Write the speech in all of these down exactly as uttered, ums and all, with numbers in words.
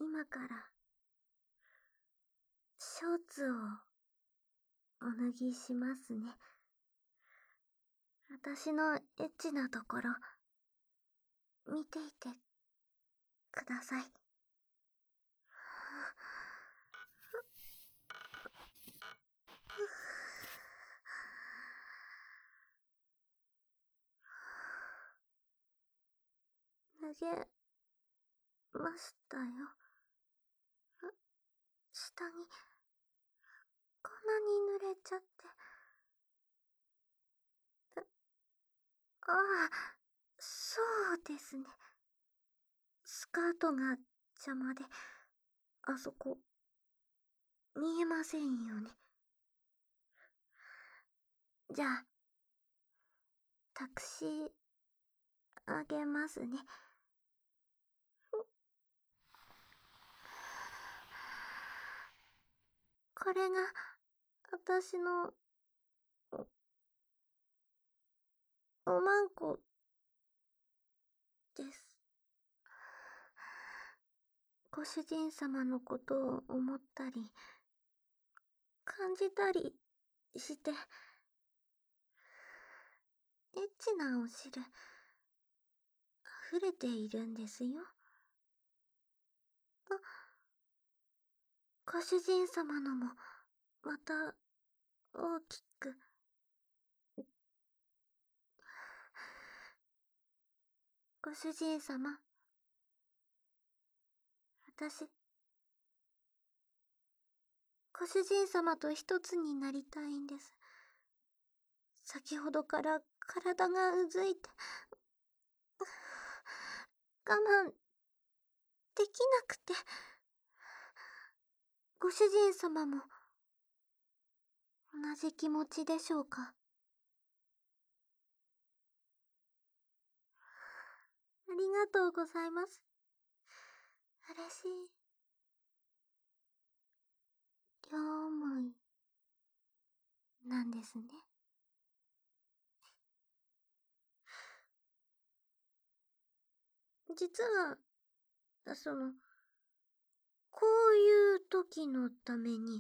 今から、ショーツを、お脱ぎしますね。私のエッチなところ、見ていて、ください。脱げましたよ。下に、こんなに濡れちゃって。ああ、そうですね。スカートが邪魔で、あそこ、見えませんよね。じゃあ、タクシー、あげますね。これが、私の、おまんこ、です。ご主人様のことを思ったり、感じたりして、エッチなお汁、溢れているんですよ。あ、ご主人様のも、また、大きく。ご主人様、私、ご主人様と一つになりたいんです。先ほどから体がうずいて、我慢できなくて。ご主人様も、同じ気持ちでしょうか。ありがとうございます。嬉しい。両思い、なんですね。実は、その、こういう時のために、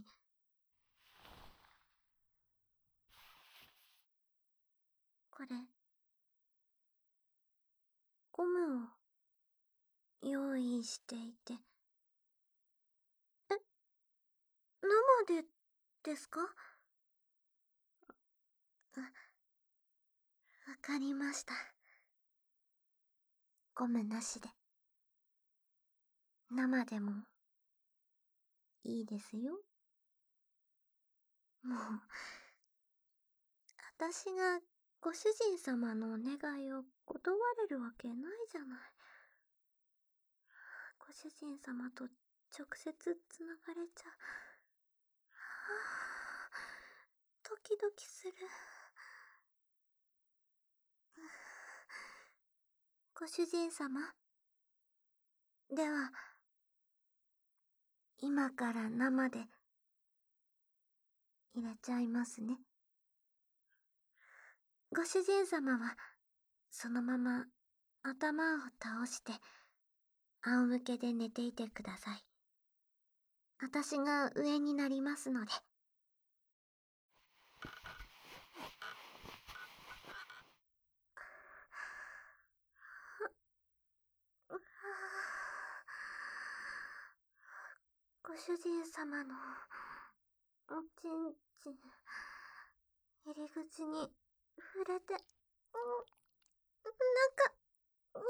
これ、ゴムを用意していて。え、生でですか？わ、わかりました。ゴムなしで。生でも、いいですよ。もう、私がご主人様のお願いを断れるわけないじゃない。ご主人様と直接つながれちゃう。はあ、ドキドキする。ご主人様。では、今から生で、入れちゃいますね。ご主人様は、そのまま頭を倒して、仰向けで寝ていてください。私が上になりますので。ご主人様の、おちんちん、入り口に触れて、うん、中に、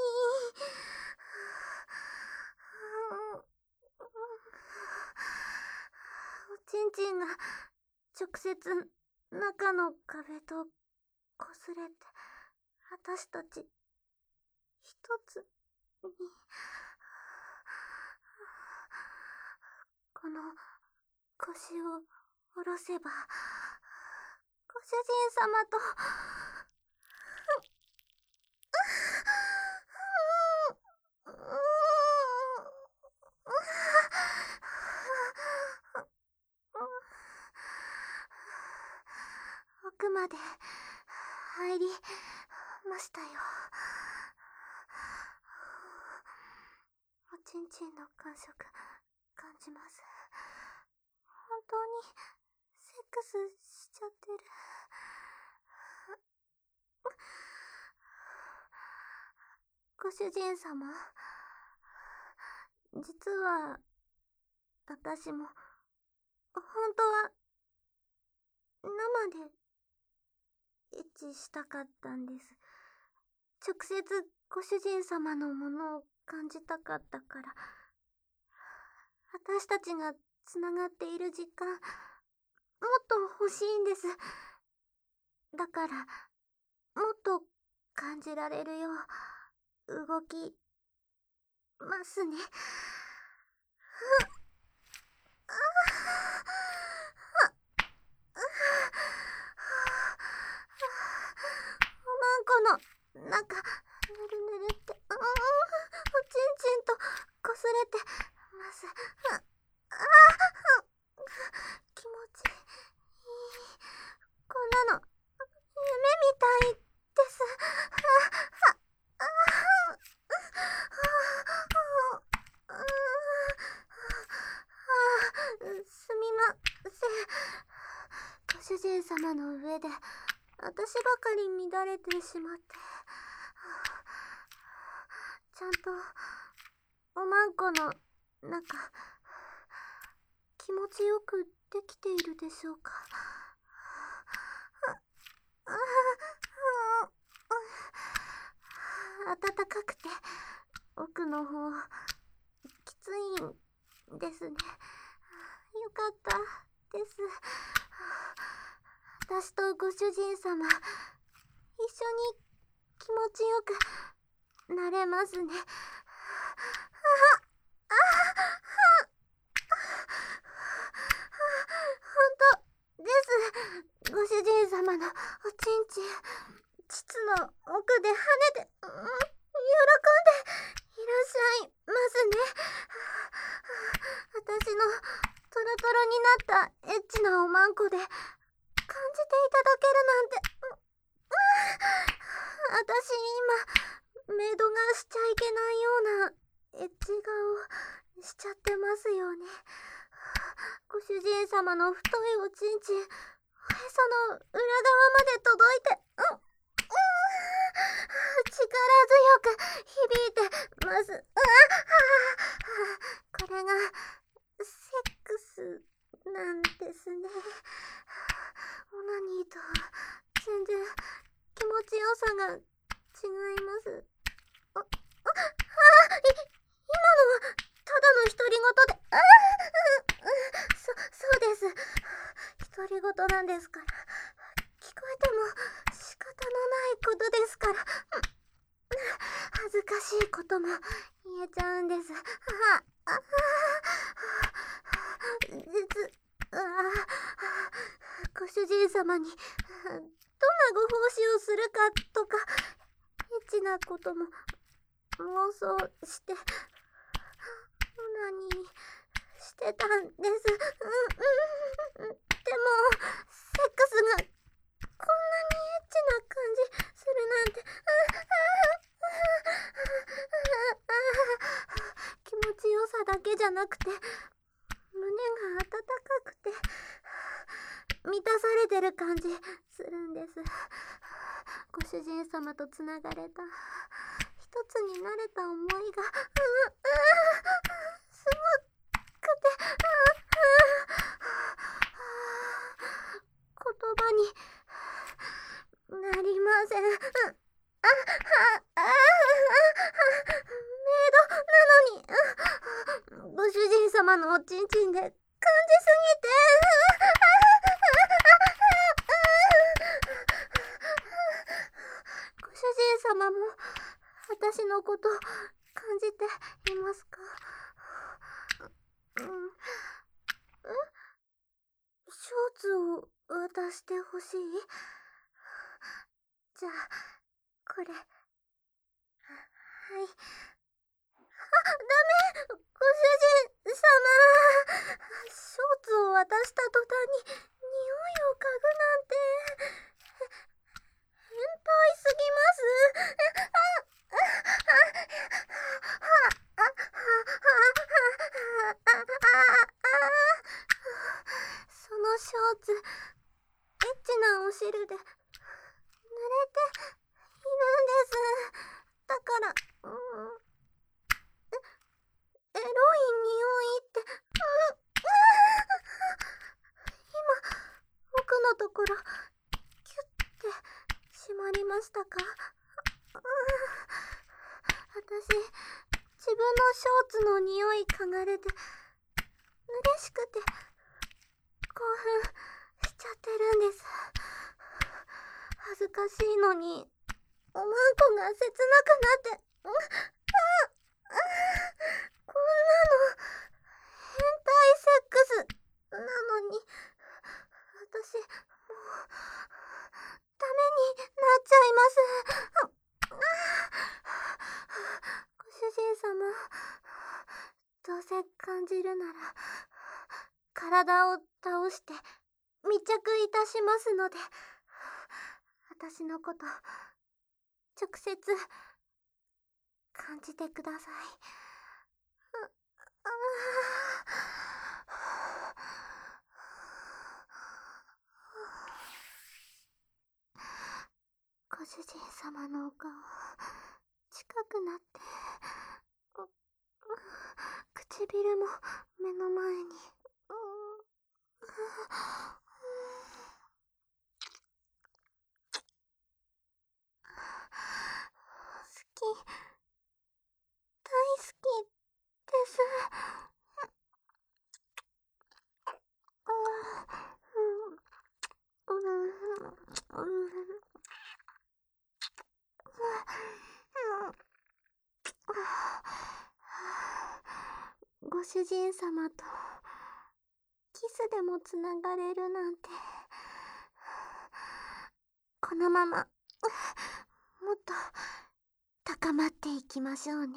おちんちんが直接中の壁と擦れて、私たち一つに。この腰を下ろせば、ご主人様と、奥まで入りましたよ。おちんちんの感触、 ちます。本当にセックスしちゃってる。ご主人様、実は私も本当は生でエッチしたかったんです。直接ご主人様のものを感じたかったから。私たちがつながっている時間、もっと欲しいんです。だから、もっと感じられるよう、動きますね。おまんこの中、ぬるぬるって、うん、おちんちんとこすれてます。ああ、気持ちいい。こんなの、夢みたいです。ああ、すみません。ご主人様の上で私ばかり乱れてしまって、ちゃんとおまんこの中、気持ちよくできているでしょうか。暖かくて奥の方きついんですね。よかったです。私とご主人様、一緒に気持ちよくなれますね。本当です。ご主人様のおちんちん、膣の奥で跳ねて、うん、喜んでいらっしゃいますね。私のトロトロになったエッチなおまんこで感じていただけるなんて、私今メイドがしちゃいけないようなエッチ顔しちゃってますよね。ご主人様の太いおちんちん、へその裏側まで届いて、うん、力強く響いてます。これがセックスなんですね。オナニーと全然気持ちよさが違います。あ、あ、あ、い、今のはただの独り言で、あ、そ、そうです。独り言なんですから。聞こえても仕方のないことですから。恥ずかしいことも言えちゃうんです。ああ、実は、ご主人様にどんなご奉仕をするかとか、エッチなことも妄想して、オナニーしてたんです。うん、うん、でも、セックスがこんなにエッチな感じするなんて、気持ちよさだけじゃなくて、胸が温かくて満たされてる感じするんです。ご主人様とつながれた、一つになれた思いが、うん、うん、すごくて、言葉になりません。あ、あ、あ、メイドなのに、ご主人様のおちんちんで感じすぎて、ご主人様も私のこと感じていますか？うん、ん？ショーツを渡してほしい？じゃあ、これ。はい。あ、ダメ！ご主人様！ショーツを渡した途端に匂いを嗅ぐなんて、変態すぎます。あ、あ、あ、あ、あ、あ、あ、あ、あ、 私、自分のショーツの匂い嗅がれて、嬉しくて、興奮しちゃってるんです。恥ずかしいのに、おまんこが切なくなって、うん、ああ、こんなの、変態セックス、なのに、私、もう、ダメになっちゃいます。ご主人様、どうせ感じるなら、体を倒して密着いたしますので、私のこと、直接、感じてください。あご主人様のお顔、近くなって、唇も目の前に。好き、大好きです。ご主人様とキスでもつながれるなんて、このままもっと高まっていきましょうね。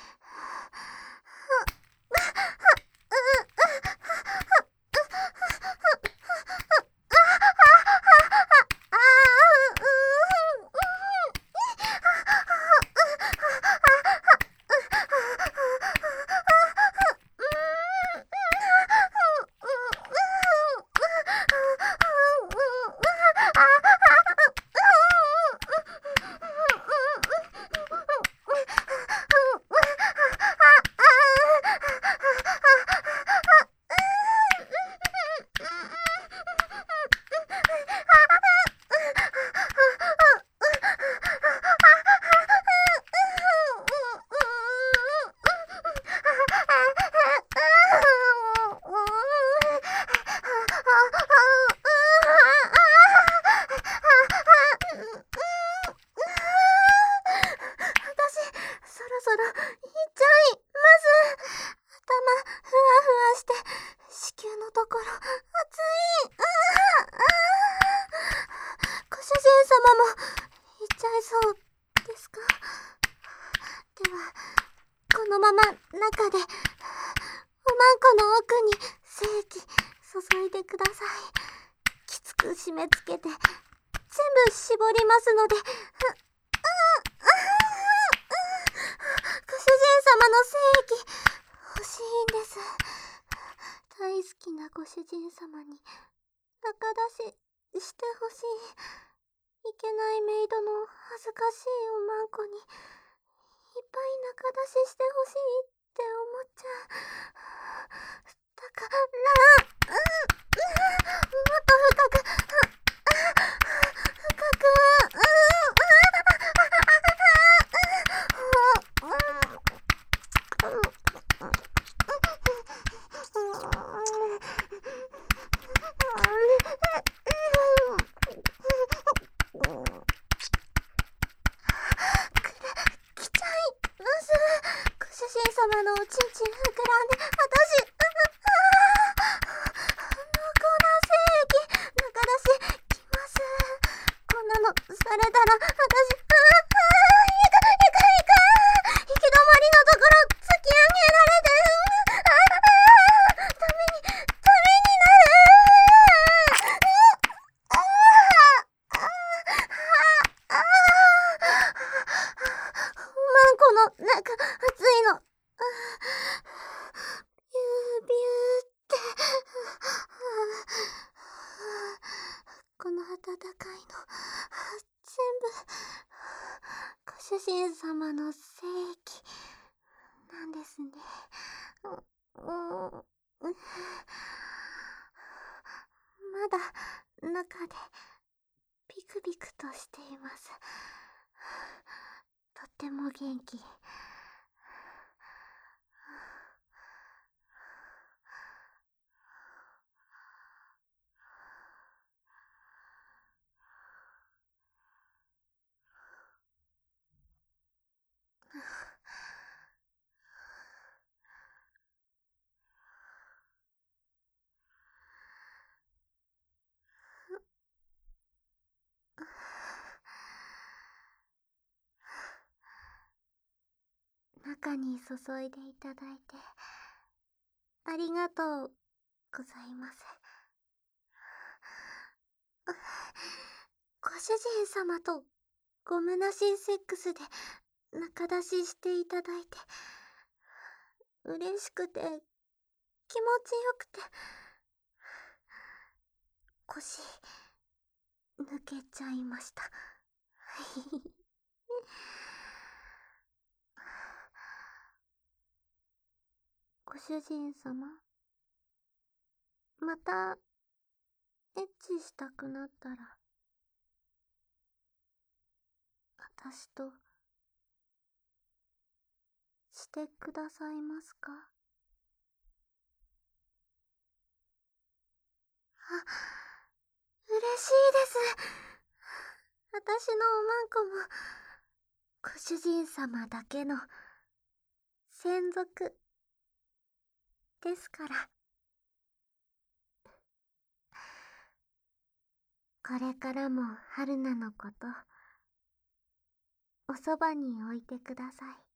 締め付けて全部絞りますので、ご主人様の精液欲しいんです。大好きなご主人様に仲出ししてほしい。いけないメイドの恥ずかしいおまんこにいっぱい仲出ししてほしいって思っちゃう。だから、うん、もっと深く、深く、来ちゃいます。ご主人様のおちんちん膨らんで、私、濃厚な精液、中出し、きます。こんなのされたら、私、ああ、いか、いか、いか、行き止まりのところ、突き上げられて、ああ、ダメに、ダメになる。ああ、ああ、ああ、おまんこの中、熱いの。ビュービューって。この温かいの、全部、ご主人様の精液、なんですね。うん、うん、まだ、中で、ビクビクとしています。 っても元気。中に注いでいただいてありがとうございます。ご主人様とごむなしいセックスで仲出ししていただいて嬉しくて気持ちよくて腰抜けちゃいました。ご主人様、またエッチしたくなったら私としてくださいますか？あ、嬉しいです。私のおまんこもご主人様だけの専属ですから。これからも春菜のことおそばに置いてください。